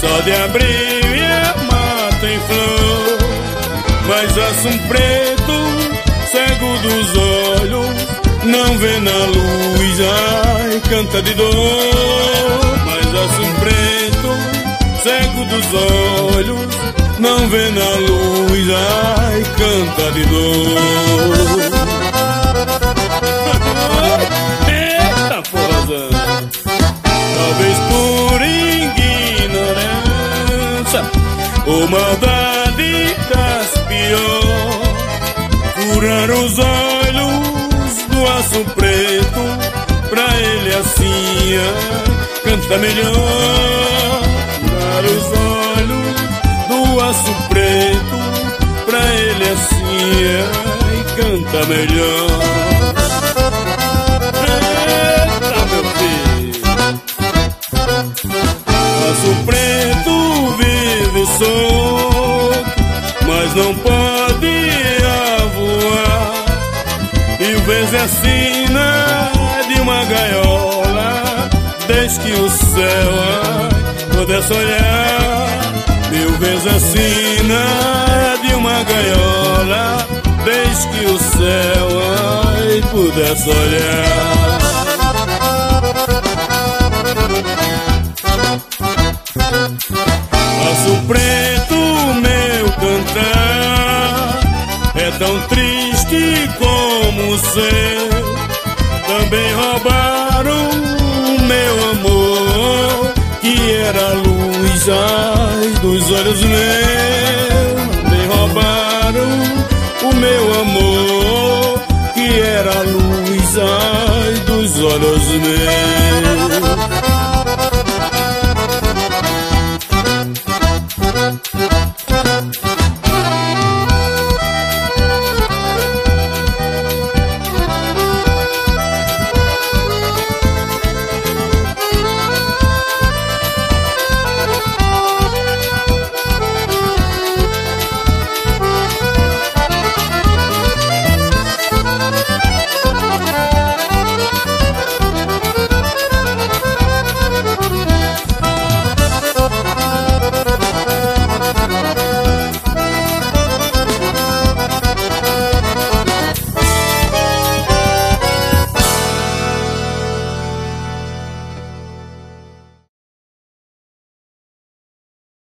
Só de abril e a mata em flor, mas aço preto, cego dos olhos, não vê na luz, ai, canta de dor. Mas aço preto, cego dos olhos, não vê na luz, ai, canta de dor. Eita porra! Talvez por ignorância ou maldade das pior, curar os olhos do aço preto, pra ele assim canta melhor. Curar os olhos do aço preto, pra ele assim canta melhor. Eita, meu filho! Aço preto vive solto, mas não pode voar, e vez a sina de uma gaiola, desde que o céu pudesse olhar. Mil vezes a sina de uma gaiola, desde que o céu pudesse olhar. Aço preto, meu cantar é tão triste como o seu. Também roubaram o meu amor, que era a luz, ai, dos olhos meus. Também roubaram o meu amor, que era a luz, ai, dos olhos meus.